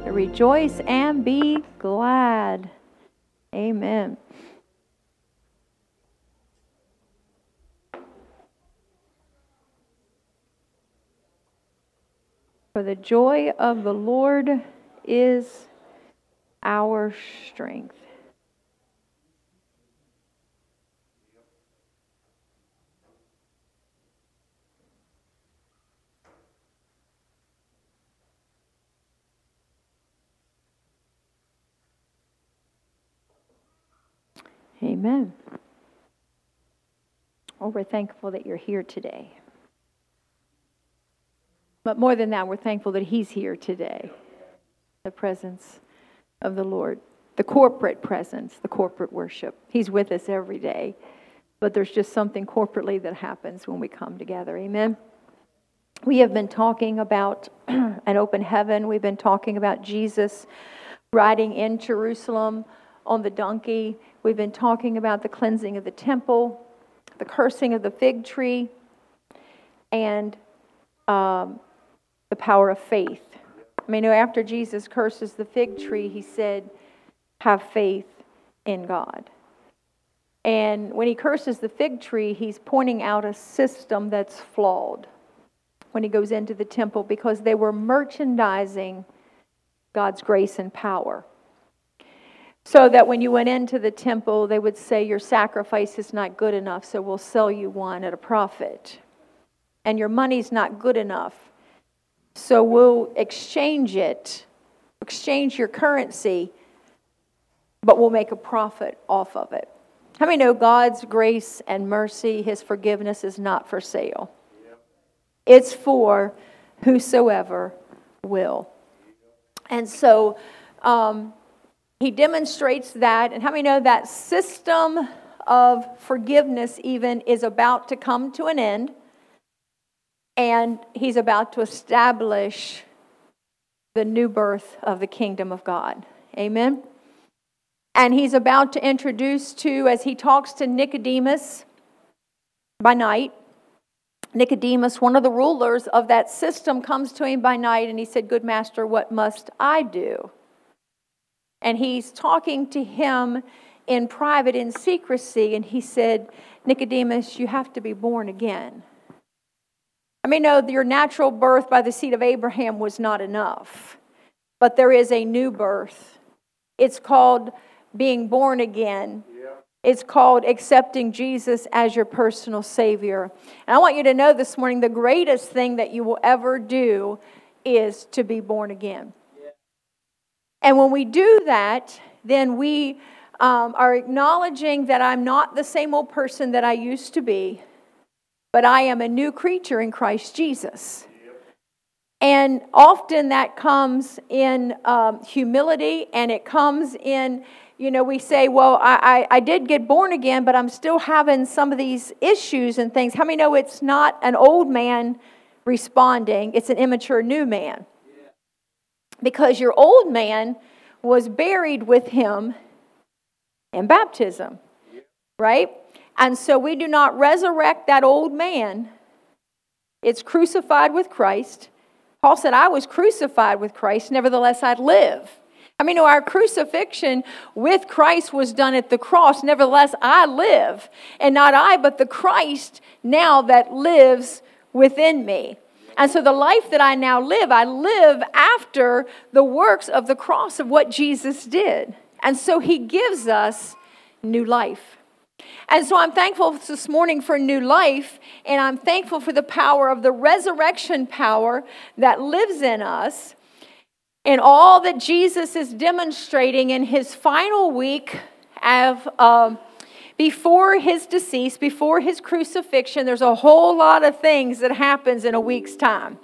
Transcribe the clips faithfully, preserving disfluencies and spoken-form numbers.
Rejoice and be glad. Amen. For the joy of the Lord is our strength. Amen. Oh, we're thankful that you're here today. But more than that, we're thankful that He's here today. The presence of the Lord. The corporate presence, the corporate worship. He's with us every day. But there's just something corporately that happens when we come together. Amen. We have been talking about an open heaven. We've been talking about Jesus riding in Jerusalem on the donkey. We've been talking about the cleansing of the temple, the cursing of the fig tree, and um, the power of faith. I mean, after Jesus curses the fig tree, He said, have faith in God. And when He curses the fig tree, He's pointing out a system that's flawed when He goes into the temple, because they were merchandising God's grace and power. So that when you went into the temple, they would say, your sacrifice is not good enough, so we'll sell you one at a profit. And your money's not good enough, so we'll exchange it, exchange your currency, but we'll make a profit off of it. How many know God's grace and mercy, His forgiveness is not for sale? It's for whosoever will. And so um, He demonstrates that. And how many know that system of forgiveness even is about to come to an end? And He's about to establish the new birth of the kingdom of God. Amen? And He's about to introduce to, as He talks to Nicodemus by night, Nicodemus, one of the rulers of that system, comes to Him by night and he said, good master, what must I do? And He's talking to him in private, in secrecy, and He said, Nicodemus, you have to be born again. I mean, no, your natural birth by the seed of Abraham was not enough. But there is a new birth. It's called being born again. Yeah. It's called accepting Jesus as your personal Savior. And I want you to know this morning, the greatest thing that you will ever do is to be born again. Yeah. And when we do that, then we um, are acknowledging that I'm not the same old person that I used to be, but I am a new creature in Christ Jesus. Yep. And often that comes in um, humility, and it comes in, you know, we say, well, I, I, I did get born again, but I'm still having some of these issues and things. How many know it's not an old man responding, it's an immature new man? Yeah. Because your old man was buried with Him in baptism, yeah. Right? And so we do not resurrect that old man. It's crucified with Christ. Paul said, I was crucified with Christ, nevertheless I live. I mean, our crucifixion with Christ was done at the cross. Nevertheless, I live. And not I, but the Christ now that lives within me. And so the life that I now live, I live after the works of the cross of what Jesus did. And so He gives us new life. And so I'm thankful this morning for new life, and I'm thankful for the power of the resurrection power that lives in us, and all that Jesus is demonstrating in His final week of um, before His decease, before His crucifixion. There's a whole lot of things that happens in a week's time.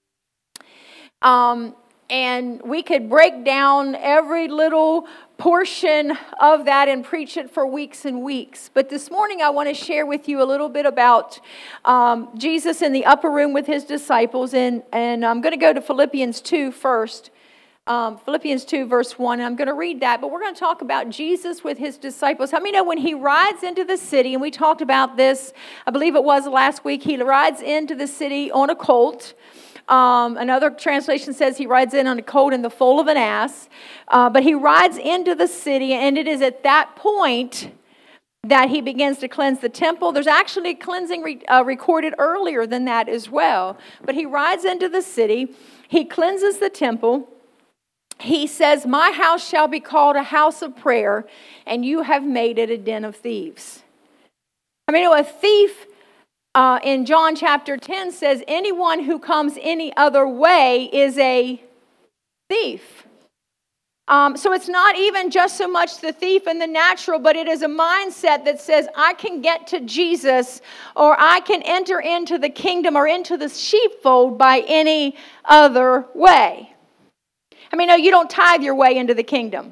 Um, and we could break down every little portion of that and preach it for weeks and weeks. But this morning I want to share with you a little bit about um, Jesus in the upper room with His disciples. And, and I'm going to go to Philippians two first. Um, Philippians two verse one. I'm going to read that, but we're going to talk about Jesus with His disciples. How many know when He rides into the city, and we talked about this, I believe it was last week, He rides into the city on a colt. Um, another translation says he rides in on a colt in the foal of an ass. Uh, but he rides into the city, and it is at that point that he begins to cleanse the temple. There's actually cleansing re- uh, recorded earlier than that as well. But he rides into the city. He cleanses the temple. He says, my house shall be called a house of prayer, and you have made it a den of thieves. I mean, a thief uh, in John chapter ten says anyone who comes any other way is a thief. Um, so it's not even just so much the thief in the natural, but it is a mindset that says I can get to Jesus, or I can enter into the kingdom or into the sheepfold by any other way. I mean, no, you don't tithe your way into the kingdom.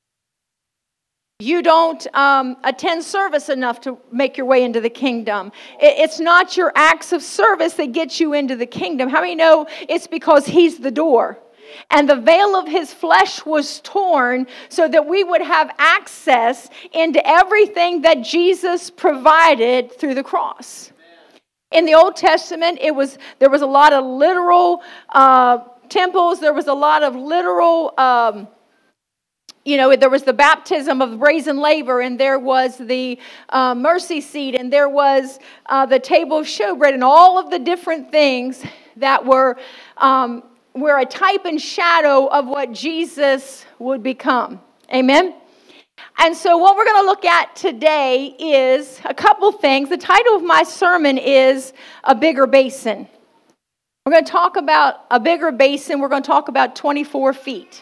You don't um, attend service enough to make your way into the kingdom. It, it's not your acts of service that get you into the kingdom. How many know it's because he's the door? And the veil of his flesh was torn so that we would have access into everything that Jesus provided through the cross. In the Old Testament, it was there was a lot of literal uh, temples. There was a lot of literal, um, you know, there was the baptism of brazen laver, and there was the uh, mercy seat, and there was uh, the table of showbread, and all of the different things that were um, were a type and shadow of what Jesus would become. Amen? And so what we're going to look at today is a couple things. The title of my sermon is A Bigger Basin. We're going to talk about a bigger basin. We're going to talk about twenty-four feet.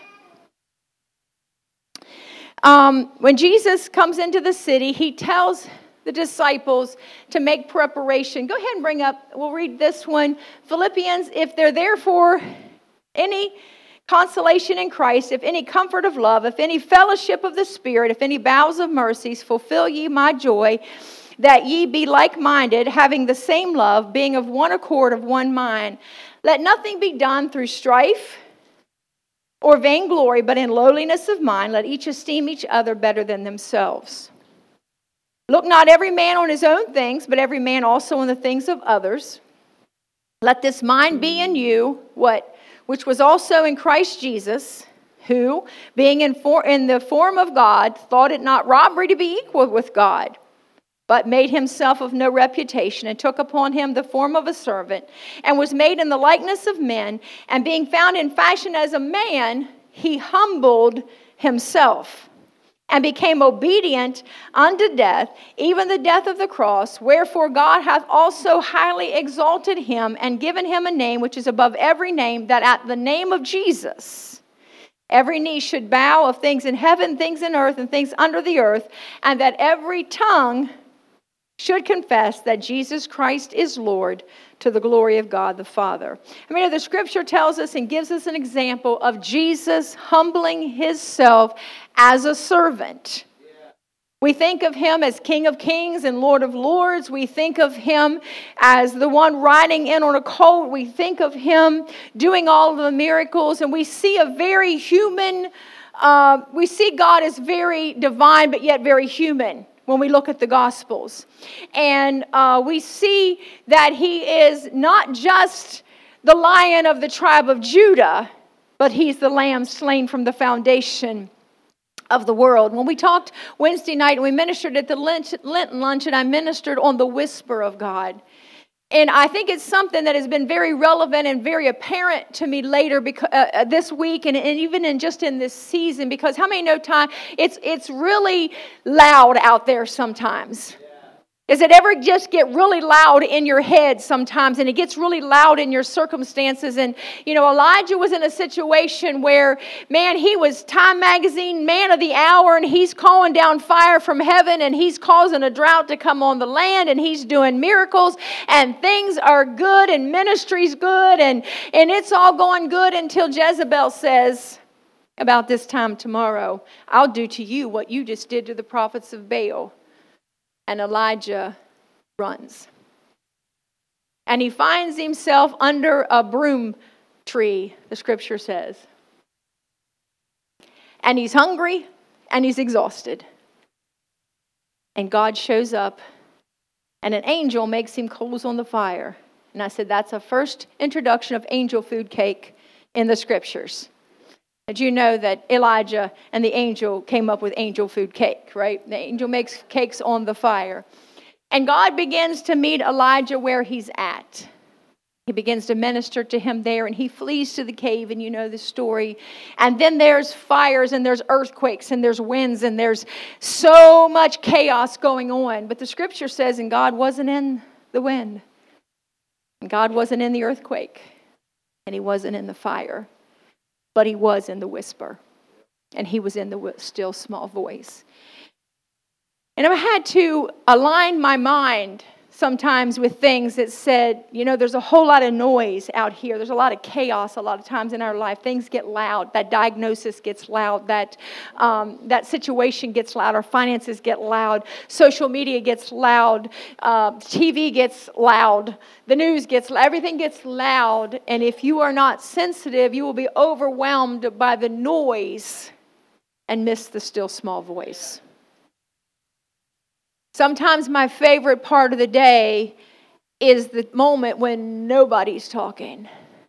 Um, when Jesus comes into the city, he tells the disciples to make preparation. Go ahead and bring up, we'll read this one. Philippians, if there therefore any consolation in Christ, if any comfort of love, if any fellowship of the Spirit, if any bowels of mercies, fulfill ye my joy, that ye be like-minded, having the same love, being of one accord, of one mind. Let nothing be done through strife or vainglory, but in lowliness of mind, let each esteem each other better than themselves. Look not every man on his own things, but every man also on the things of others. Let this mind be in you, what? Which was also in Christ Jesus, who, being in, for, in the form of God, thought it not robbery to be equal with God, but made himself of no reputation, and took upon him the form of a servant, and was made in the likeness of men, and being found in fashion as a man, he humbled himself, and became obedient unto death, even the death of the cross. Wherefore God hath also highly exalted him, and given him a name which is above every name, that at the name of Jesus every knee should bow, of things in heaven, things in earth, and things under the earth, and that every tongue should confess that Jesus Christ is Lord, to the glory of God the Father. I mean, the scripture tells us and gives us an example of Jesus humbling himself as a servant. We think of him as King of Kings and Lord of Lords. We think of him as the one riding in on a colt. We think of him doing all of the miracles. And we see a very human, uh, we see God as very divine, but yet very human when we look at the Gospels. And uh, we see that he is not just the Lion of the tribe of Judah, but he's the Lamb slain from the foundation of the world. When we talked Wednesday night and we ministered at the Lenten lunch, and I ministered on the whisper of God. And I think it's something that has been very relevant and very apparent to me later, because uh, this week and, and even in just in this season. Because how many know time? It's it's really loud out there sometimes. Does it ever just get really loud in your head sometimes, and it gets really loud in your circumstances? And, you know, Elijah was in a situation where, man, he was Time Magazine Man of the Hour, and he's calling down fire from heaven, and he's causing a drought to come on the land, and he's doing miracles, and things are good, and ministry's good, and, and it's all going good until Jezebel says, about this time tomorrow, I'll do to you what you just did to the prophets of Baal. And Elijah runs. And he finds himself under a broom tree, the scripture says. And he's hungry and he's exhausted. And God shows up, and an angel makes him coals on the fire And I said, that's a first introduction of angel food cake in the scriptures. Did you know that Elijah and the angel came up with angel food cake, right? The angel makes cakes on the fire. And God begins to meet Elijah where he's at. He begins to minister to him there, and he flees to the cave, and you know the story. And then there's fires, and there's earthquakes, and there's winds, and there's so much chaos going on. But the scripture says, and God wasn't in the wind, and God wasn't in the earthquake, and he wasn't in the fire, but he was in the whisper, and he was in the still small voice. And I had to align my mind sometimes with things that said, you know, there's a whole lot of noise out here. There's a lot of chaos a lot of times in our life. Things get loud. That diagnosis gets loud. That um, that situation gets loud. Our finances get loud. Social media gets loud. Uh, T V gets loud. The news gets loud. Everything gets loud. And if you are not sensitive, you will be overwhelmed by the noise and miss the still small voice. Sometimes my favorite part of the day is the moment when nobody's talking.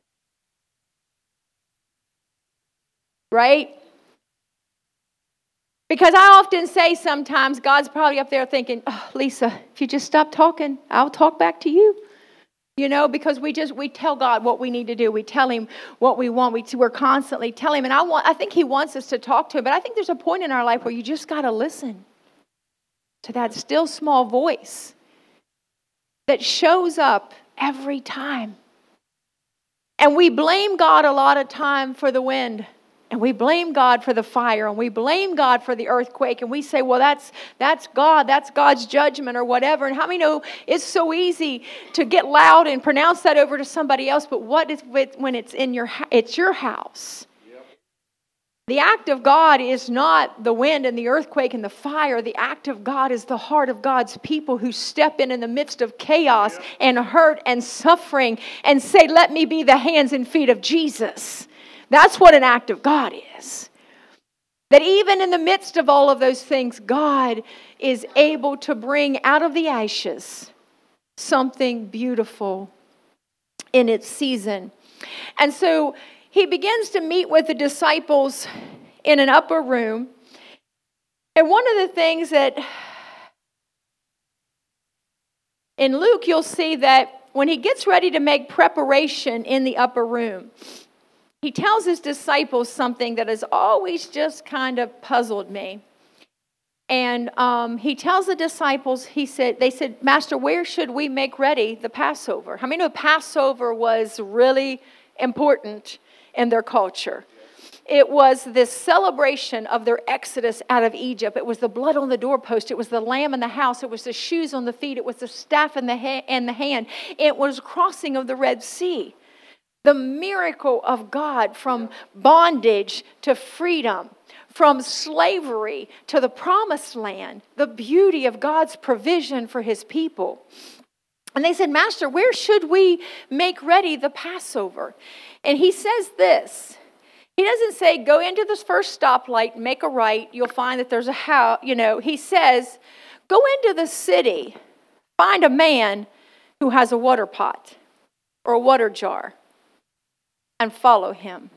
Right? Because I often say sometimes, God's probably up there thinking, oh, Lisa, if you just stop talking, I'll talk back to you. You know, because we just, we tell God what we need to do. We tell him what we want. We, we're constantly telling him. And I want, I think he wants us to talk to him. But I think there's a point in our life where you just got to listen to that still small voice that shows up every time. And we blame God a lot of time for the wind. And we blame God for the fire. And we blame God for the earthquake. And we say, well, that's that's God. That's God's judgment or whatever. And how many know it's so easy to get loud and pronounce that over to somebody else. But what is with when it's in your it's your house? The act of God is not the wind and the earthquake and the fire. The act of God is the heart of God's people who step in in the midst of chaos yeah. and hurt and suffering and say, let me be the hands and feet of Jesus. That's what an act of God is. That even in the midst of all of those things, God is able to bring out of the ashes something beautiful in its season. And so he begins to meet with the disciples in an upper room. And one of the things that in Luke, you'll see that when he gets ready to make preparation in the upper room, he tells his disciples something that has always just kind of puzzled me. And um, he tells the disciples, he said, they said, Master, where should we make ready the Passover? How many know Passover was really important in their culture? It was this celebration of their exodus out of Egypt. It was the blood on the doorpost. It was the lamb in the house. It was the shoes on the feet. It was the staff in the, ha- in the hand. It was crossing of the Red Sea. The miracle of God from bondage to freedom, from slavery to the promised land. The beauty of God's provision for his people. And they said, Master, where should we make ready the Passover? And he says this. He doesn't say, go into this first stoplight, make a right. You'll find that there's a house. You know, he says, go into the city, find a man who has a water pot or a water jar, and follow him.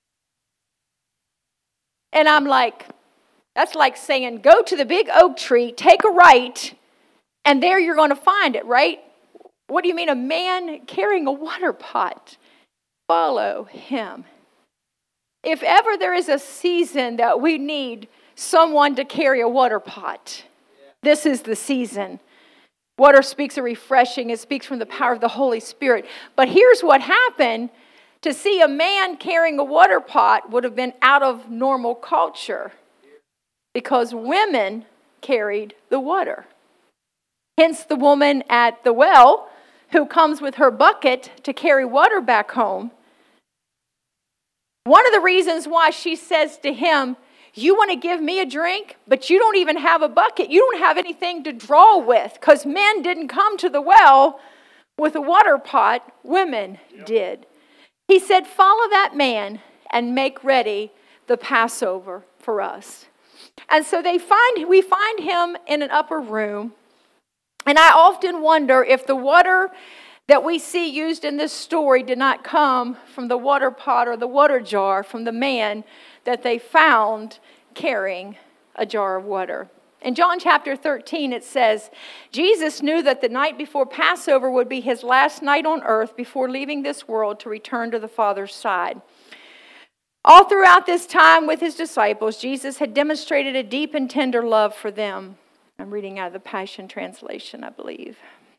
And I'm like, that's like saying, go to the big oak tree, take a right, and there you're going to find it, right? What do you mean, a man carrying a water pot? Follow him. If ever there is a season that we need someone to carry a water pot, this is the season. Water speaks of refreshing. It speaks from the power of the Holy Spirit. But here's what happened. To see a man carrying a water pot would have been out of normal culture because women carried the water. Hence the woman at the well who comes with her bucket to carry water back home. One of the reasons why she says to him, you want to give me a drink, but you don't even have a bucket. You don't have anything to draw with because men didn't come to the well with a water pot. Women yep. did. He said, follow that man and make ready the Passover for us. And so they find we find him in an upper room. And I often wonder if the water that we see used in this story did not come from the water pot or the water jar from the man that they found carrying a jar of water. In John chapter thirteen, it says, Jesus knew that the night before Passover would be his last night on earth before leaving this world to return to the Father's side. All throughout this time with his disciples, Jesus had demonstrated a deep and tender love for them. I'm reading out of the Passion Translation, I believe.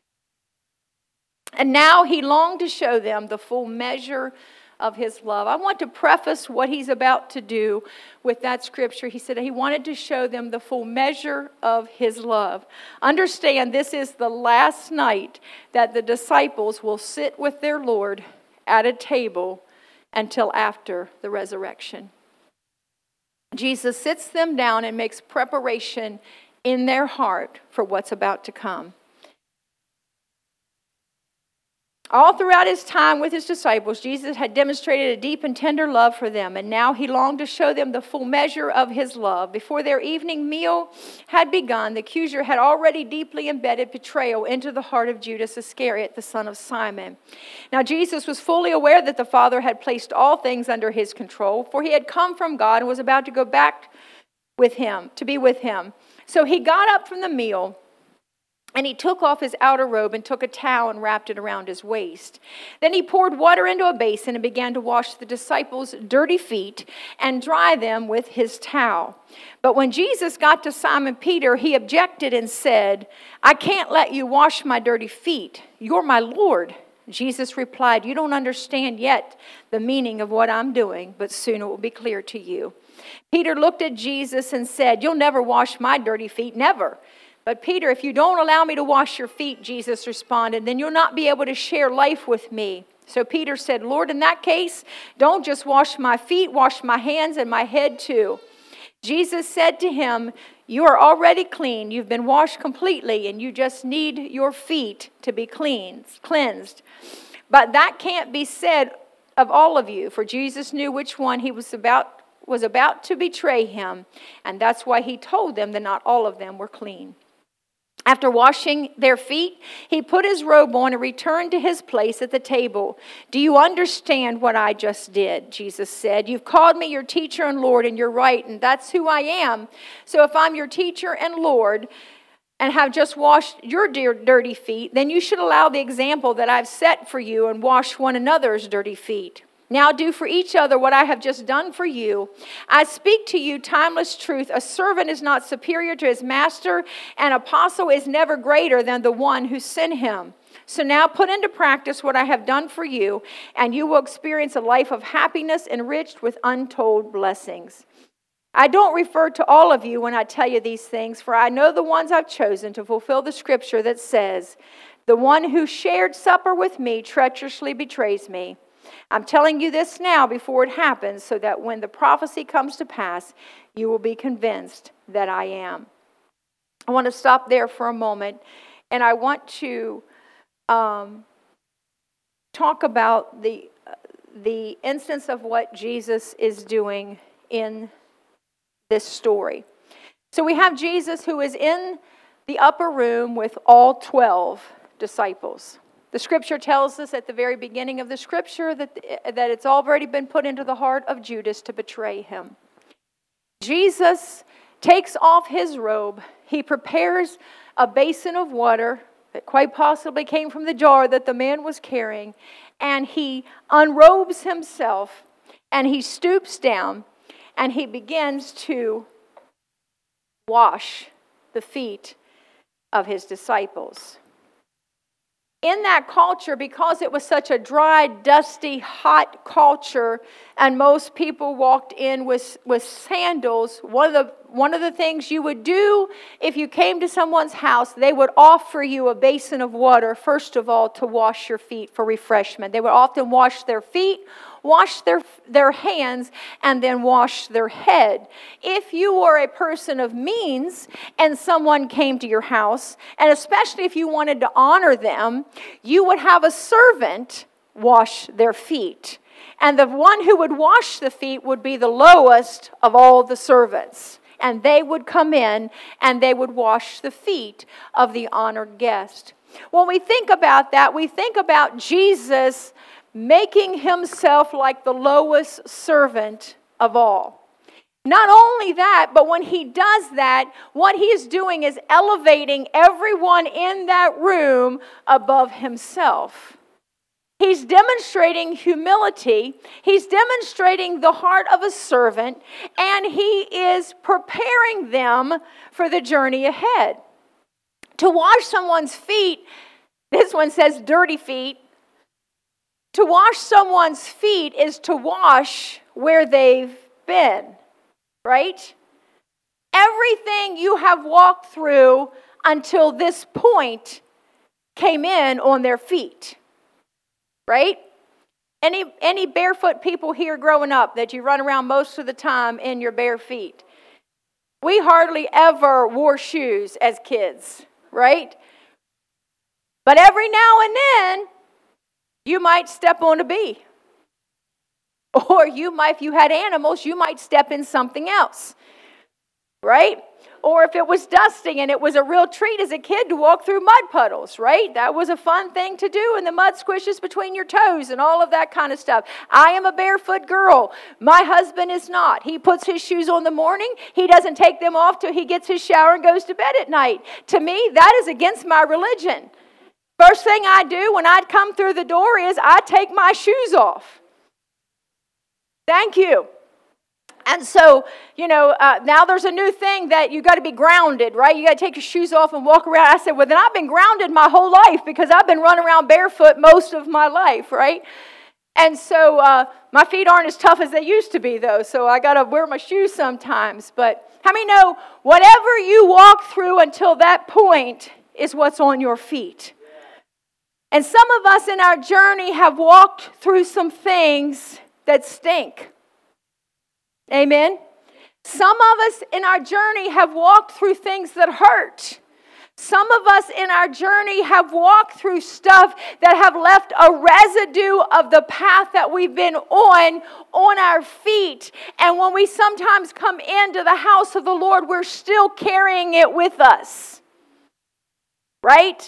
And now he longed to show them the full measure of his love. I want to preface what he's about to do with that scripture. He said he wanted to show them the full measure of his love. Understand, this is the last night that the disciples will sit with their Lord at a table until after the resurrection. Jesus sits them down and makes preparation in their heart for what's about to come. All throughout his time with his disciples, Jesus had demonstrated a deep and tender love for them, and now he longed to show them the full measure of his love. Before their evening meal had begun, the accuser had already deeply embedded betrayal into the heart of Judas Iscariot, the son of Simon. Now Jesus was fully aware that the Father had placed all things under his control, for he had come from God and was about to go back with him, to be with him. So he got up from the meal, and he took off his outer robe and took a towel and wrapped it around his waist. Then he poured water into a basin and began to wash the disciples' dirty feet and dry them with his towel. But when Jesus got to Simon Peter, he objected and said, "I can't let you wash my dirty feet. You're my Lord." Jesus replied, "You don't understand yet the meaning of what I'm doing, but soon it will be clear to you." Peter looked at Jesus and said, "You'll never wash my dirty feet, never." "But Peter, if you don't allow me to wash your feet," Jesus responded, "then you'll not be able to share life with me." So Peter said, "Lord, in that case, don't just wash my feet, wash my hands and my head too." Jesus said to him, "You are already clean. You've been washed completely, and you just need your feet to be cleansed, cleansed. But that can't be said of all of you," for Jesus knew which one he was about was about to betray him, and that's why he told them that not all of them were clean. After washing their feet, he put his robe on and returned to his place at the table. "Do you understand what I just did?" Jesus said. "You've called me your teacher and Lord, and you're right, and that's who I am. So if I'm your teacher and Lord and have just washed your dear dirty feet, then you should allow the example that I've set for you and wash one another's dirty feet. Now do for each other what I have just done for you. I speak to you timeless truth. A servant is not superior to his master. An apostle is never greater than the one who sent him. So now put into practice what I have done for you, and you will experience a life of happiness enriched with untold blessings. I don't refer to all of you when I tell you these things, for I know the ones I've chosen to fulfill the scripture that says, 'The one who shared supper with me treacherously betrays me.' I'm telling you this now before it happens, so that when the prophecy comes to pass, you will be convinced that I am." I want to stop there for a moment, and I want to um, talk about the, the instance of what Jesus is doing in this story. So we have Jesus who is in the upper room with all twelve disciples. The scripture tells us at the very beginning of the scripture that, that it's already been put into the heart of Judas to betray him. Jesus takes off his robe. He prepares a basin of water that quite possibly came from the jar that the man was carrying, and he unrobes himself, and he stoops down, and he begins to wash the feet of his disciples. In that culture, because it was such a dry, dusty, hot culture, and most people walked in with, with sandals, one of the one of the things you would do if you came to someone's house, they would offer you a basin of water, first of all, to wash your feet for refreshment. They would often wash their feet, wash their, their hands, and then wash their head. If you were a person of means and someone came to your house, and especially if you wanted to honor them, you would have a servant wash their feet. And the one who would wash the feet would be the lowest of all the servants. And they would come in and they would wash the feet of the honored guest. When we think about that, we think about Jesus making himself like the lowest servant of all. Not only that, but when he does that, what he is doing is elevating everyone in that room above himself. He's demonstrating humility. He's demonstrating the heart of a servant, and he is preparing them for the journey ahead. To wash someone's feet, this one says dirty feet. To wash someone's feet is to wash where they've been, right? Everything you have walked through until this point came in on their feet. Right? Any any barefoot people here growing up that you run around most of the time in your bare feet? We hardly ever wore shoes as kids, right? But every now and then, you might step on a bee. Or you might, if you had animals, you might step in something else, right? Or if it was dusting and it was a real treat as a kid to walk through mud puddles, right? That was a fun thing to do, and the mud squishes between your toes and all of that kind of stuff. I am a barefoot girl. My husband is not. He puts his shoes on the morning. He doesn't take them off till he gets his shower and goes to bed at night. To me, that is against my religion. First thing I do when I come through the door is I take my shoes off. Thank you. And so, you know, uh, now there's a new thing that you got to be grounded, right? You got to take your shoes off and walk around. I said, well, then I've been grounded my whole life because I've been running around barefoot most of my life, right? And so uh, my feet aren't as tough as they used to be, though, so I got to wear my shoes sometimes. But how many know whatever you walk through until that point is what's on your feet? And some of us in our journey have walked through some things that stink. Amen. Some of us in our journey have walked through things that hurt. Some of us in our journey have walked through stuff that have left a residue of the path that we've been on, on our feet. And when we sometimes come into the house of the Lord, we're still carrying it with us. Right?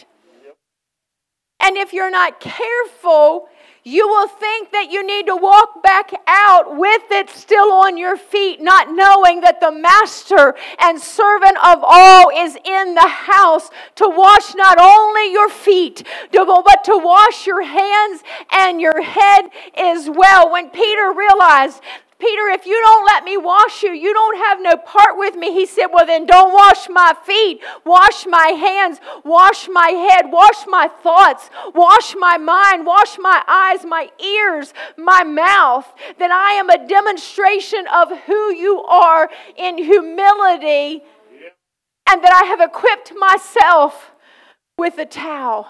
And if you're not careful, you will think that you need to walk back out with it still on your feet, not knowing that the master and servant of all is in the house to wash not only your feet, but to wash your hands and your head as well. When Peter realized, Peter, if you don't let me wash you, you don't have no part with me. He said, well, then don't wash my feet. Wash my hands. Wash my head. Wash my thoughts. Wash my mind. Wash my eyes, my ears, my mouth. Then I am a demonstration of who you are in humility, and that I have equipped myself with a towel.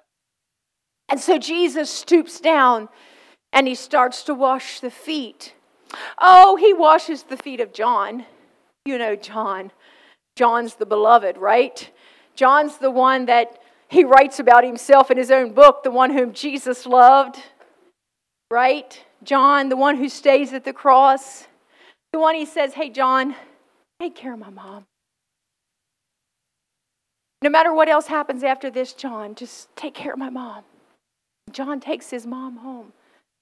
And so Jesus stoops down and he starts to wash the feet. Oh, he washes the feet of John. You know John. John's the beloved, right? John's the one that he writes about himself in his own book, the one whom Jesus loved, right? John, the one who stays at the cross. The one he says, hey, John, take care of my mom. No matter what else happens after this, John, just take care of my mom. John takes his mom home.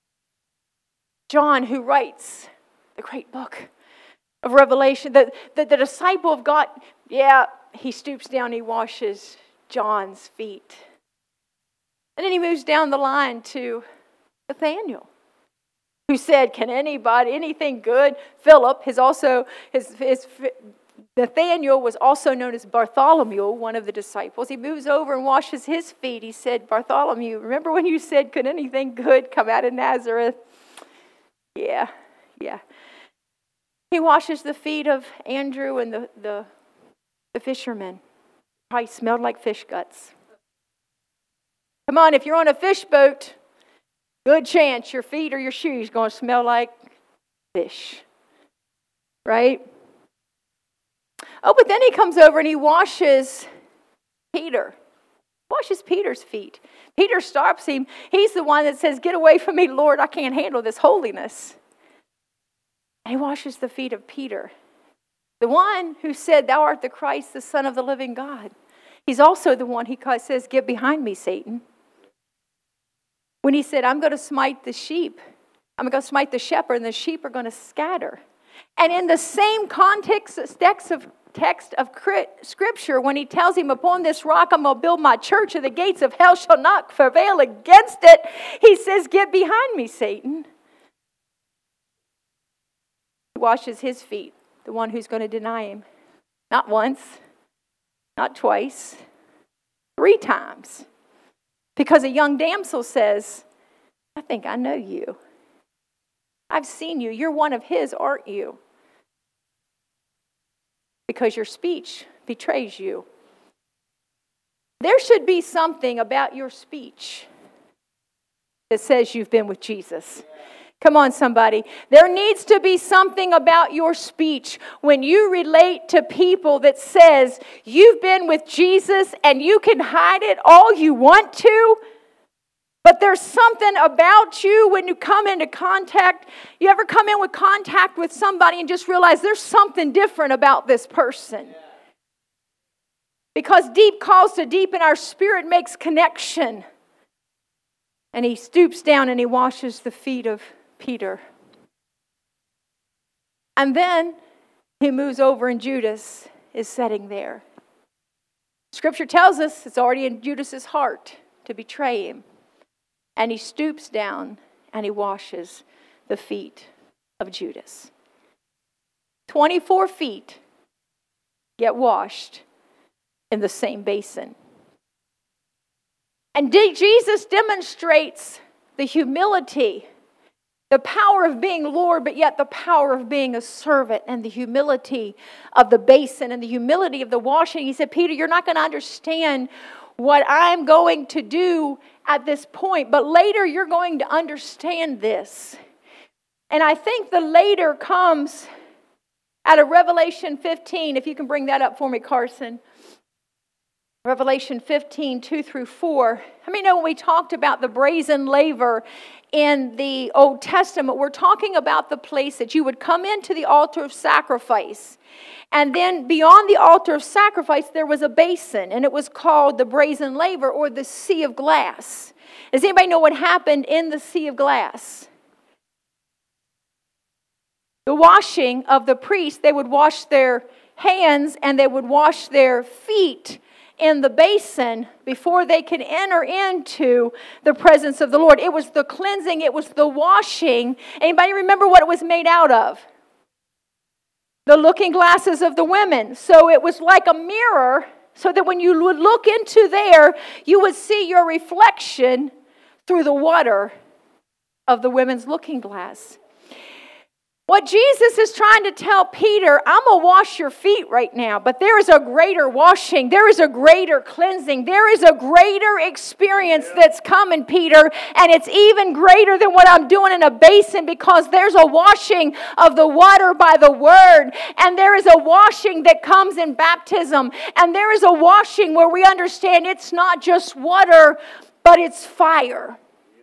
John, who writes the great book of Revelation, the, the, the disciple of God, yeah, he stoops down, he washes John's feet. And then he moves down the line to Nathaniel, who said, can anybody, anything good? Philip, his also, his, his, Nathaniel was also known as Bartholomew, one of the disciples. He moves over and washes his feet. He said, Bartholomew, remember when you said, could anything good come out of Nazareth? Yeah, yeah. He washes the feet of Andrew and the, the, the fishermen. Probably smelled like fish guts. Come on, if you're on a fish boat, good chance your feet or your shoes going to smell like fish. Right? Oh, but then he comes over and he washes Peter. Washes Peter's feet. Peter stops him. He's the one that says, get away from me, Lord. I can't handle this holiness. And he washes the feet of Peter, the one who said, thou art the Christ, the Son of the living God. He's also the one, he says, get behind me, Satan. When he said, I'm going to smite the sheep, I'm going to smite the shepherd, and the sheep are going to scatter. And in the same context text of, text of Scripture, when he tells him, upon this rock I'm going to build my church, and the gates of hell shall not prevail against it, he says, get behind me, Satan. He washes his feet, the one who's going to deny him. Not once, not twice, three times. Because a young damsel says, I think I know you. I've seen you. You're one of his, aren't you? Because your speech betrays you. There should be something about your speech that says you've been with Jesus. Come on, somebody. There needs to be something about your speech when you relate to people that says you've been with Jesus and you can hide it all you want to. But there's something about you when you come into contact. You ever come in with contact with somebody and just realize there's something different about this person? Because deep calls to deep and our spirit makes connection. And he stoops down and he washes the feet of Peter. And then he moves over and Judas is sitting there. Scripture tells us it's already in Judas's heart to betray him. And he stoops down and he washes the feet of Judas. twenty-four feet get washed in the same basin. And Jesus demonstrates the humility, the power of being Lord, but yet the power of being a servant, and the humility of the basin and the humility of the washing. He said, Peter, you're not going to understand what I'm going to do at this point, but later you're going to understand this. And I think the later comes out of Revelation fifteen. If you can bring that up for me, Carson. Revelation fifteen, two through four. How many know when we talked about the brazen laver in the Old Testament, we're talking about the place that you would come into the altar of sacrifice. And then beyond the altar of sacrifice, there was a basin, and it was called the brazen laver or the sea of glass. Does anybody know what happened in the sea of glass? The washing of the priests, they would wash their hands and they would wash their feet in the basin before they could enter into the presence of the Lord. It was the cleansing, it was the washing. Anybody remember what it was made out of? The looking glasses of the women. So it was like a mirror, so that when you would look into there, you would see your reflection through the water of the women's looking glass. What Jesus is trying to tell Peter, I'm going to wash your feet right now, but there is a greater washing. There is a greater cleansing. There is a greater experience that's coming, Peter, and it's even greater than what I'm doing in a basin, because there's a washing of the water by the word, and there is a washing that comes in baptism, and there is a washing where we understand it's not just water, but it's fire.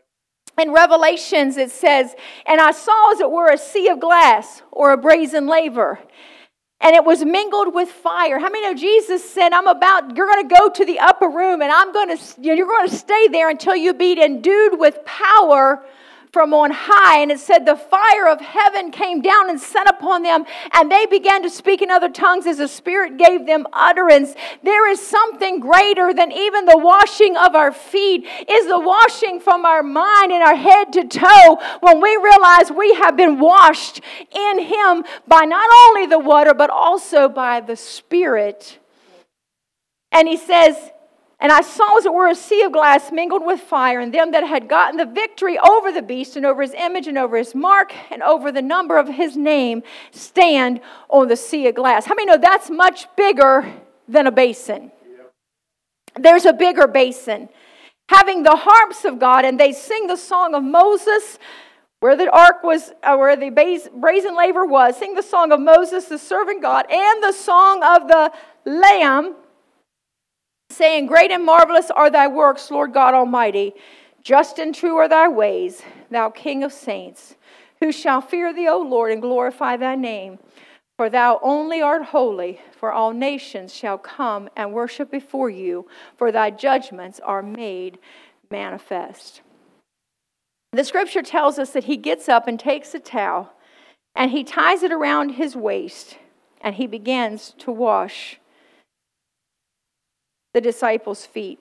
In Revelations it says, and I saw as it were a sea of glass or a brazen laver, and it was mingled with fire. How many know Jesus said, I'm about, you're going to go to the upper room, and I'm going to, you're going to stay there until you be endued with power from on high. And it said the fire of heaven came down and set upon them, and they began to speak in other tongues as the Spirit gave them utterance. There is something greater than even the washing of our feet, is the washing from our mind and our head to toe, when we realize we have been washed in Him by not only the water but also by the Spirit. And he says, and I saw as it were a sea of glass mingled with fire, and them that had gotten the victory over the beast and over his image and over his mark and over the number of his name stand on the sea of glass. How many know that's much bigger than a basin? Yep. There's a bigger basin. Having the harps of God, and they sing the song of Moses, where the ark was, uh, where the brazen laver was, sing the song of Moses, the servant God, and the song of the Lamb, saying, great and marvelous are thy works, Lord God Almighty. Just and true are thy ways, thou King of saints. Who shall fear thee, O Lord, and glorify thy name? For thou only art holy, for all nations shall come and worship before you, for thy judgments are made manifest. The scripture tells us that he gets up and takes a towel, and he ties it around his waist, and he begins to wash the disciples' feet.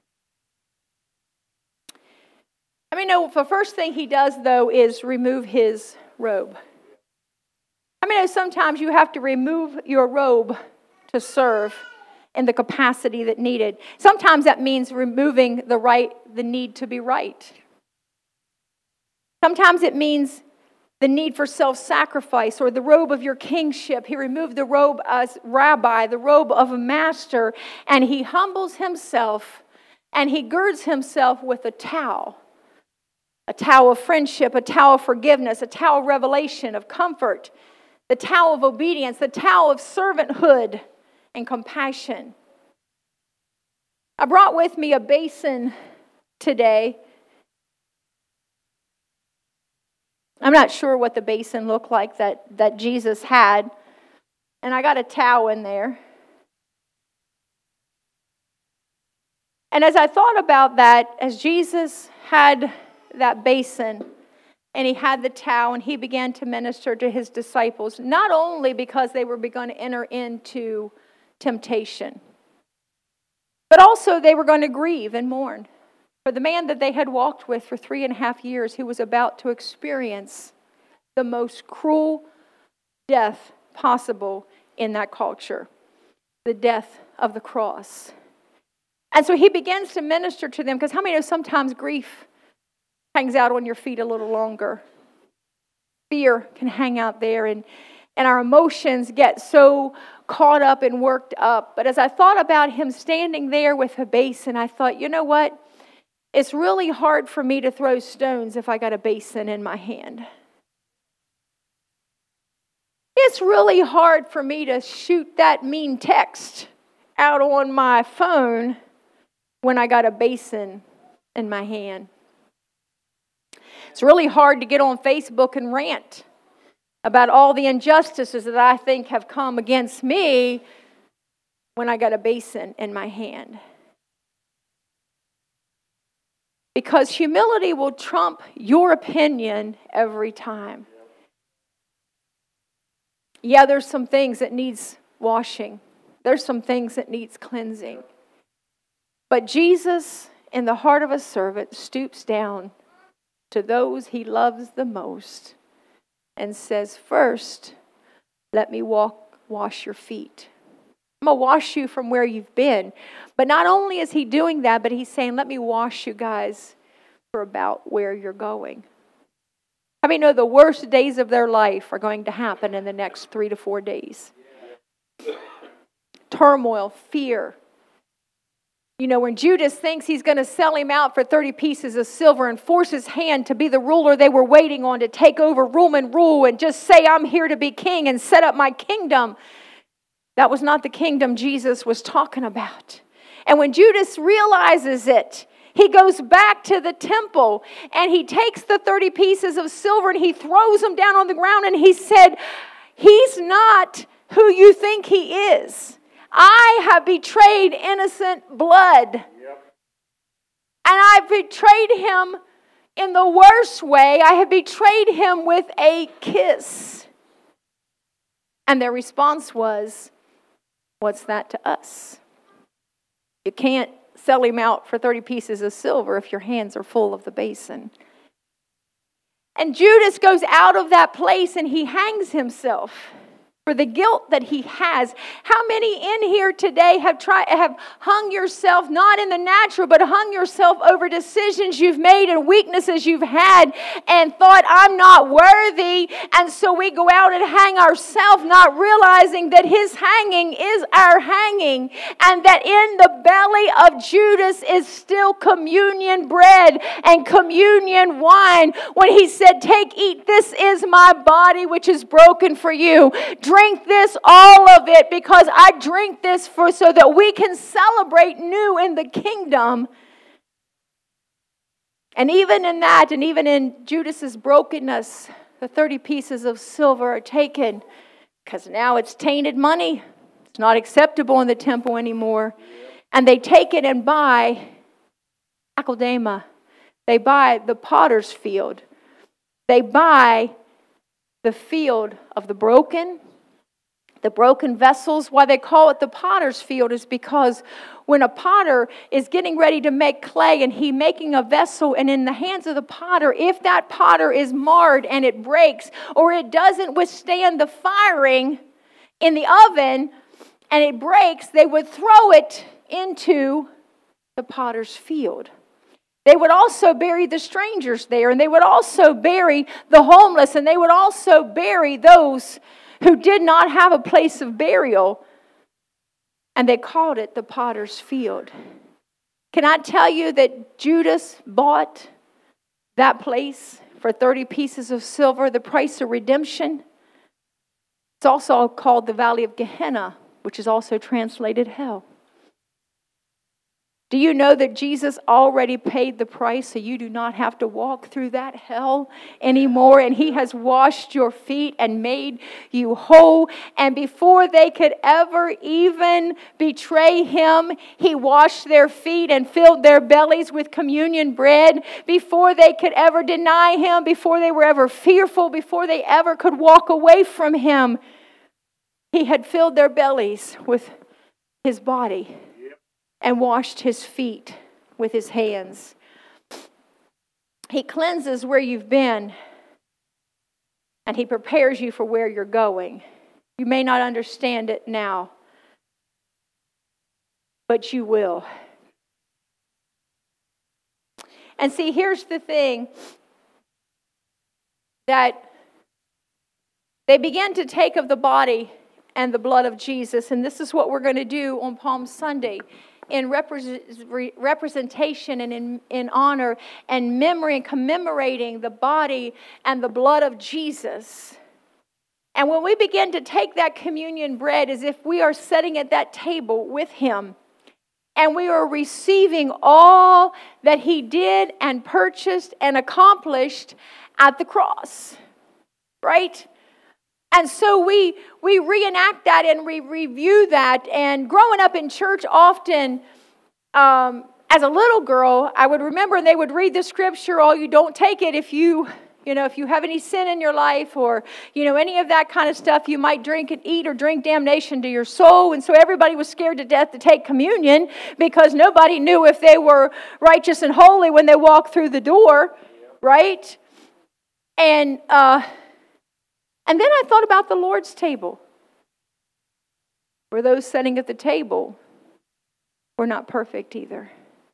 I mean, no, the first thing he does, though, is remove his robe. I mean, sometimes you have to remove your robe to serve in the capacity that needed. Sometimes that means removing the right, the need to be right. Sometimes it means the need for self-sacrifice or the robe of your kingship. He removed the robe as rabbi, the robe of a master, and he humbles himself and he girds himself with a towel. A towel of friendship, a towel of forgiveness, a towel of revelation, of comfort, the towel of obedience, the towel of servanthood and compassion. I brought with me a basin today. I'm not sure what the basin looked like that, that Jesus had. And I got a towel in there. And as I thought about that, as Jesus had that basin, and he had the towel, and he began to minister to his disciples, not only because they were going to enter into temptation, but also they were going to grieve and mourn for the man that they had walked with for three and a half years, who was about to experience the most cruel death possible in that culture, the death of the cross. And so he begins to minister to them, because how many know sometimes grief hangs out on your feet a little longer? Fear can hang out there, and, and our emotions get so caught up and worked up. But as I thought about him standing there with a basin, I thought, you know what? It's really hard for me to throw stones if I got a basin in my hand. It's really hard for me to shoot that mean text out on my phone when I got a basin in my hand. It's really hard to get on Facebook and rant about all the injustices that I think have come against me when I got a basin in my hand. Because humility will trump your opinion every time. Yeah, there's some things that needs washing. There's some things that needs cleansing. But Jesus, in the heart of a servant, stoops down to those he loves the most and says, first, let me walk, wash your feet. I'm going to wash you from where you've been. But not only is he doing that, but he's saying, let me wash you guys for about where you're going. How many know the worst days of their life are going to happen in the next three to four days? Turmoil, fear. You know, when Judas thinks he's going to sell him out for thirty pieces of silver and force his hand to be the ruler they were waiting on to take over, rule and rule, and just say, I'm here to be king and set up my kingdom. That was not the kingdom Jesus was talking about. And when Judas realizes it, he goes back to the temple and he takes the thirty pieces of silver and he throws them down on the ground, and he said, he's not who you think he is. I have betrayed innocent blood. Yep. And I've betrayed him in the worst way. I have betrayed him with a kiss. And their response was, what's that to us? You can't sell him out for thirty pieces of silver if your hands are full of the basin. And Judas goes out of that place and he hangs himself for the guilt that he has. How many in here today have tried, have hung yourself, not in the natural, but hung yourself over decisions you've made and weaknesses you've had and thought, I'm not worthy. And so we go out and hang ourselves, not realizing that his hanging is our hanging, and that in the belly of Judas is still communion bread and communion wine. When he said, take, eat, this is my body which is broken for you. Drink this, all of it, because I drink this for so that we can celebrate new in the kingdom. And even in that, and even in Judas's brokenness, the thirty pieces of silver are taken because now it's tainted money. It's not acceptable in the temple anymore. And they take it and buy Akeldama. They buy the potter's field. They buy the field of the broken, the broken vessels. Why they call it the potter's field is because when a potter is getting ready to make clay and he making a vessel, and in the hands of the potter, if that potter is marred and it breaks or it doesn't withstand the firing in the oven and it breaks, they would throw it into the potter's field. They would also bury the strangers there, and they would also bury the homeless, and they would also bury those who did not have a place of burial. And they called it the potter's field. Can I tell you that Judas bought that place for thirty pieces of silver, the price of redemption? It's also called the Valley of Gehenna, which is also translated hell. Do you know that Jesus already paid the price so you do not have to walk through that hell anymore? And He has washed your feet and made you whole. And before they could ever even betray Him, He washed their feet and filled their bellies with communion bread. Before they could ever deny Him, before they were ever fearful, before they ever could walk away from Him, He had filled their bellies with His body and washed His feet with His hands. He cleanses where you've been, and He prepares you for where you're going. You may not understand it now, but you will. And see, here's the thing, that they began to take of the body and the blood of Jesus, and this is what we're going to do on Palm Sunday, in representation and in, in honor and memory and commemorating the body and the blood of Jesus. And when we begin to take that communion bread as if we are sitting at that table with Him, and we are receiving all that He did and purchased and accomplished at the cross, right? And so we we reenact that and we review that. And growing up in church often, um, as a little girl, I would remember they would read the scripture, oh, you don't take it if you, you know, if you have any sin in your life or, you know, any of that kind of stuff, you might drink and eat or drink damnation to your soul. And so everybody was scared to death to take communion because nobody knew if they were righteous and holy when they walked through the door, right? And, uh, And then I thought about the Lord's table, where those sitting at the table were not perfect either.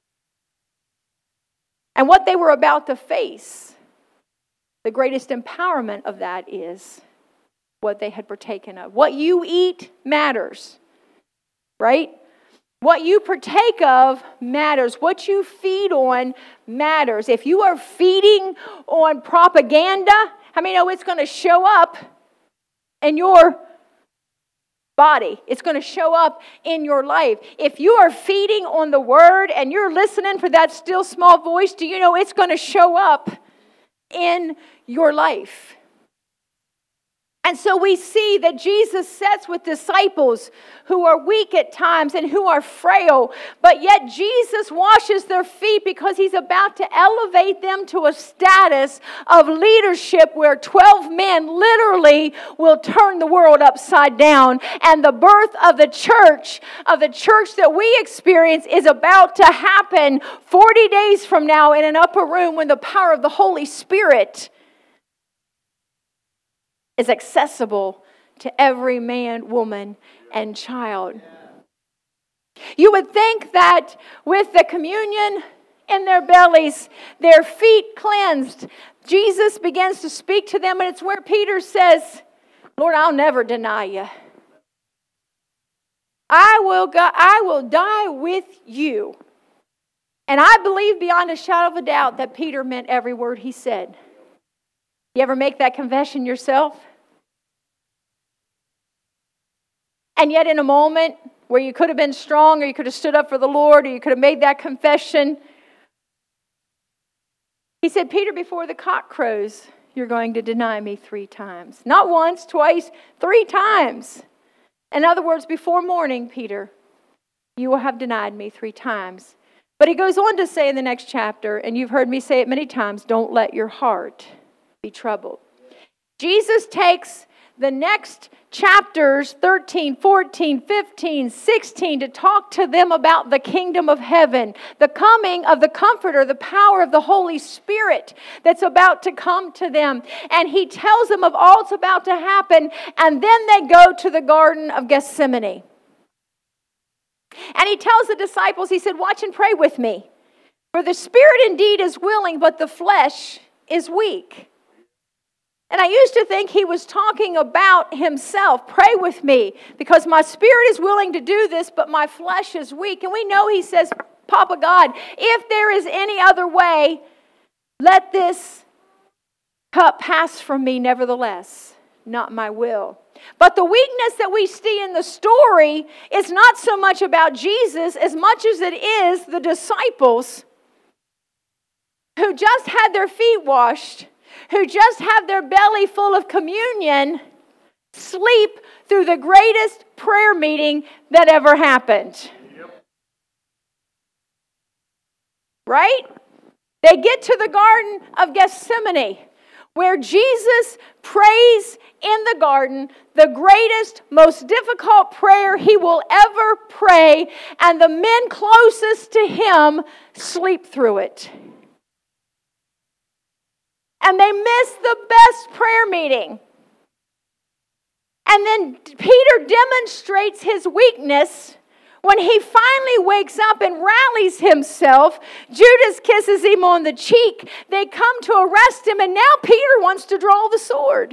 And what they were about to face, the greatest empowerment of that is what they had partaken of. What you eat matters, right? What you partake of matters. What you feed on matters. If you are feeding on propaganda, how many know it's going to show up in your body? It's going to show up in your life. If you are feeding on the Word and you're listening for that still small voice, do you know it's going to show up in your life? And so we see that Jesus sits with disciples who are weak at times and who are frail, but yet Jesus washes their feet because He's about to elevate them to a status of leadership where twelve men literally will turn the world upside down. And the birth of the church, of the church that we experience, is about to happen forty days from now in an upper room when the power of the Holy Spirit is accessible to every man, woman, and child. You would think that with the communion in their bellies, their feet cleansed, Jesus begins to speak to them, and it's where Peter says, Lord, I'll never deny you. I will go, I will die with you. And I believe beyond a shadow of a doubt that Peter meant every word he said. You ever make that confession yourself? And yet in a moment where you could have been strong, or you could have stood up for the Lord, or you could have made that confession, he said, Peter, before the cock crows, you're going to deny me three times. Not once, twice, three times. In other words, before morning, Peter, you will have denied me three times. But he goes on to say in the next chapter, and you've heard me say it many times, don't let your heart be troubled. Jesus takes the next chapters, thirteen, fourteen, fifteen, sixteen, to talk to them about the kingdom of heaven, the coming of the Comforter, the power of the Holy Spirit that's about to come to them. And he tells them of all that's about to happen, and then they go to the Garden of Gethsemane. And he tells the disciples, he said, watch and pray with me. For the spirit indeed is willing, but the flesh is weak. And I used to think he was talking about himself. Pray with me, because my spirit is willing to do this, but my flesh is weak. And we know he says, Papa God, if there is any other way, let this cup pass from me, nevertheless, not my will. But the weakness that we see in the story is not so much about Jesus as much as it is the disciples who just had their feet washed, who just have their belly full of communion, sleep through the greatest prayer meeting that ever happened. Yep. Right? They get to the Garden of Gethsemane, where Jesus prays in the garden the greatest, most difficult prayer he will ever pray, and the men closest to him sleep through it. And they miss the best prayer meeting. And then Peter demonstrates his weakness when he finally wakes up and rallies himself. Judas kisses him on the cheek. They come to arrest him, and now Peter wants to draw the sword.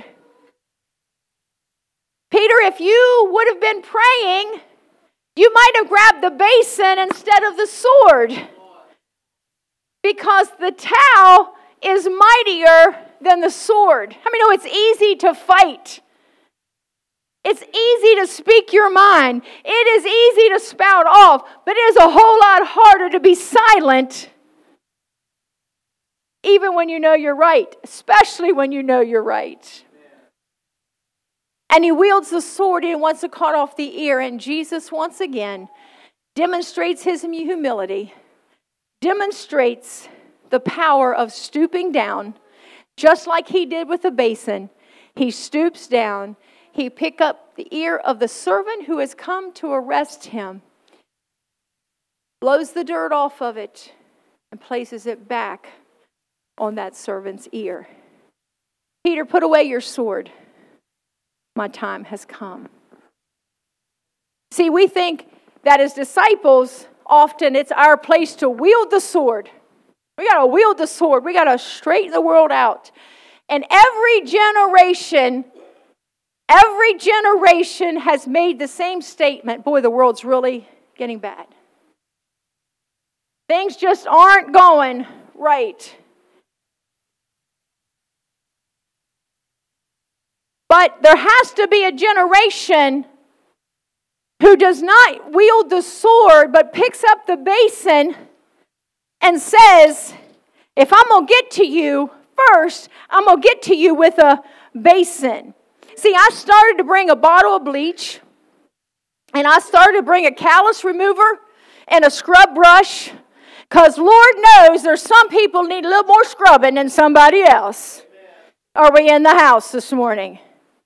Peter, if you would have been praying, you might have grabbed the basin instead of the sword. Because the towel is mightier than the sword. How many know it's easy to fight? It's easy to speak your mind. It is easy to spout off, but it is a whole lot harder to be silent, even when you know you're right, especially when you know you're right. And he wields the sword and wants to cut off the ear, and Jesus once again demonstrates his humility, demonstrates the power of stooping down, just like he did with the basin. He stoops down. He picks up the ear of the servant who has come to arrest him, blows the dirt off of it, and places it back on that servant's ear. Peter, put away your sword. My time has come. See, we think that as disciples, often it's our place to wield the sword. We got to wield the sword. We got to straighten the world out. And every generation, every generation has made the same statement. Boy, the world's really getting bad. Things just aren't going right. But there has to be a generation who does not wield the sword, but picks up the basin and says, if I'm going to get to you first, I'm going to get to you with a basin. See, I started to bring a bottle of bleach, and I started to bring a callus remover and a scrub brush, because Lord knows there's some people need a little more scrubbing than somebody else. Are we in the house this morning?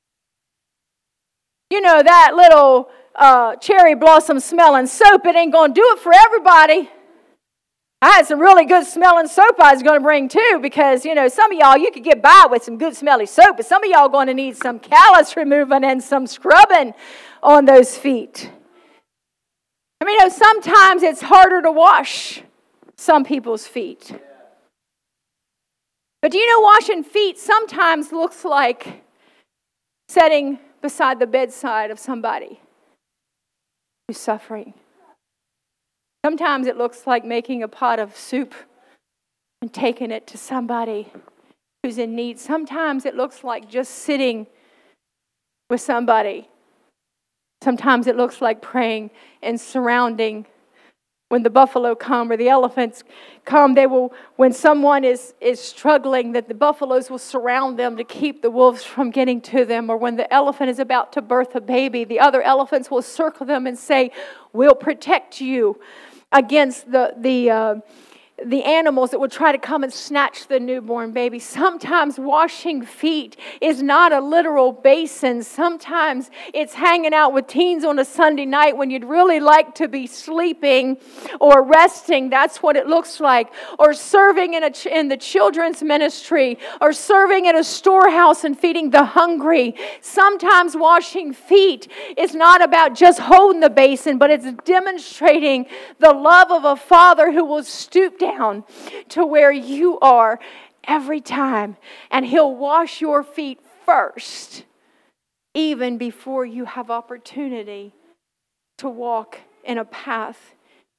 You know, that little uh, cherry blossom smelling soap, it ain't going to do it for everybody. I had some really good smelling soap I was going to bring too, because, you know, some of y'all, you could get by with some good smelly soap, but some of y'all going to need some callus removing and some scrubbing on those feet. I mean, you know, sometimes it's harder to wash some people's feet. But do you know, washing feet sometimes looks like sitting beside the bedside of somebody who's suffering. Sometimes it looks like making a pot of soup and taking it to somebody who's in need. Sometimes it looks like just sitting with somebody. Sometimes it looks like praying and surrounding when the buffalo come or the elephants come, they will, when someone is, is struggling, that the buffaloes will surround them to keep the wolves from getting to them. Or when the elephant is about to birth a baby, the other elephants will circle them and say, we'll protect you against the, the, uh, the animals that would try to come and snatch the newborn baby. Sometimes washing feet is not a literal basin. Sometimes it's hanging out with teens on a Sunday night when you'd really like to be sleeping or resting. That's what it looks like. Or serving in, a, in the children's ministry, or serving at a storehouse and feeding the hungry. Sometimes washing feet is not about just holding the basin, but it's demonstrating the love of a Father who will stoop down to where you are every time, and He'll wash your feet first, even before you have opportunity to walk in a path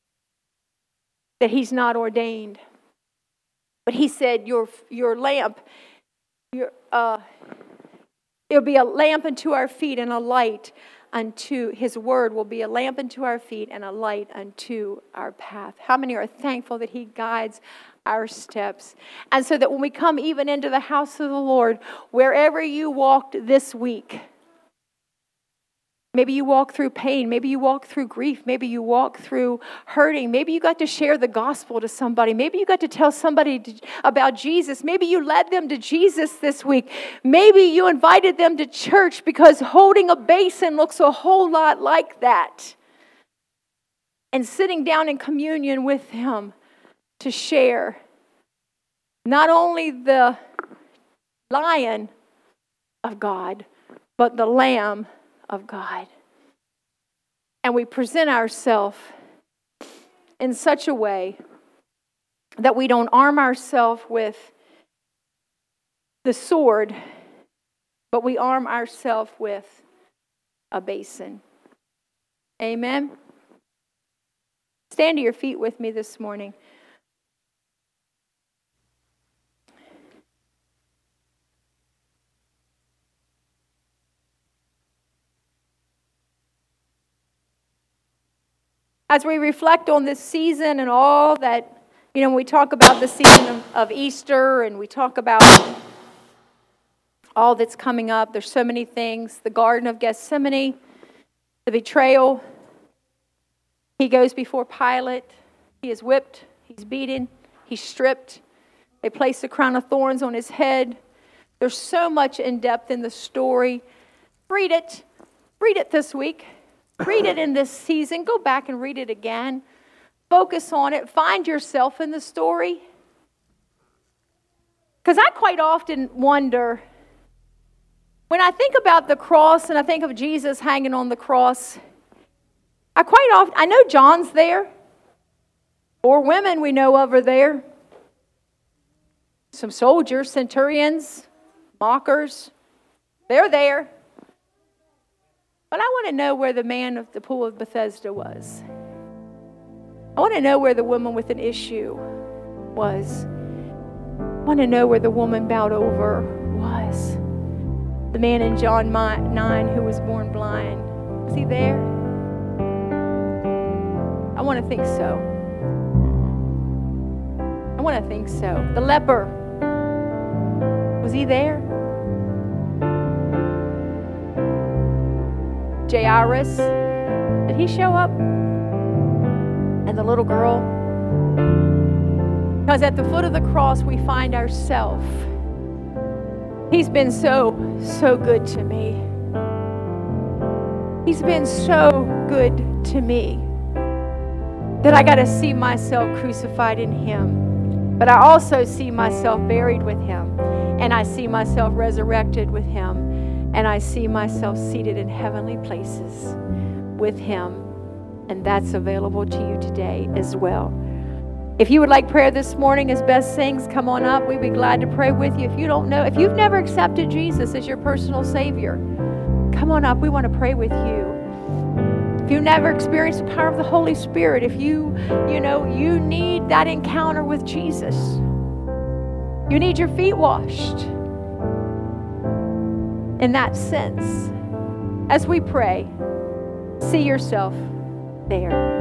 that He's not ordained. But He said, your, your lamp, your, uh, it'll be a lamp unto our feet and a light unto His word will be a lamp unto our feet and a light unto our path. How many are thankful that He guides our steps? And so that when we come even into the house of the Lord, wherever you walked this week, maybe you walk through pain, maybe you walk through grief, maybe you walk through hurting, maybe you got to share the gospel to somebody, maybe you got to tell somebody to, about Jesus, maybe you led them to Jesus this week, maybe you invited them to church because holding a basin looks a whole lot like that. And sitting down in communion with Him to share not only the Lion of God, but the Lamb of God. And we present ourselves in such a way that we don't arm ourselves with the sword, but we arm ourselves with a basin. Amen. Stand to your feet with me this morning. As we reflect on this season and all that, you know, when we talk about the season of, of Easter and we talk about all that's coming up, there's so many things. The Garden of Gethsemane, the betrayal. He goes before Pilate. He is whipped. He's beaten. He's stripped. They place a crown of thorns on his head. There's so much in depth in the story. Read it. Read it this week. Read it in this season. Go back and read it again. Focus on it. Find yourself in the story. Because I quite often wonder, when I think about the cross and I think of Jesus hanging on the cross, I quite often, I know John's there. Four women we know of are there. Some soldiers, centurions, mockers. They're there. But I want to know where the man of the pool of Bethesda was. I want to know where the woman with an issue was. I want to know where the woman bowed over was. The man in John nine who was born blind. Was he there? I want to think so. I want to think so. The leper. Was he there? Jairus, did he show up? And the little girl? Because at the foot of the cross we find ourselves. He's been so, so good to me. He's been so good to me that I got to see myself crucified in Him. But I also see myself buried with Him. And I see myself resurrected with Him. And I see myself seated in heavenly places with Him. And that's available to you today as well. If you would like prayer this morning as Beth sings, come on up. We'd be glad to pray with you. If you don't know, if you've never accepted Jesus as your personal Savior, come on up. We want to pray with you. If you've never experienced the power of the Holy Spirit, if you, you know, you need that encounter with Jesus, you need your feet washed. In that sense, as we pray, see yourself there.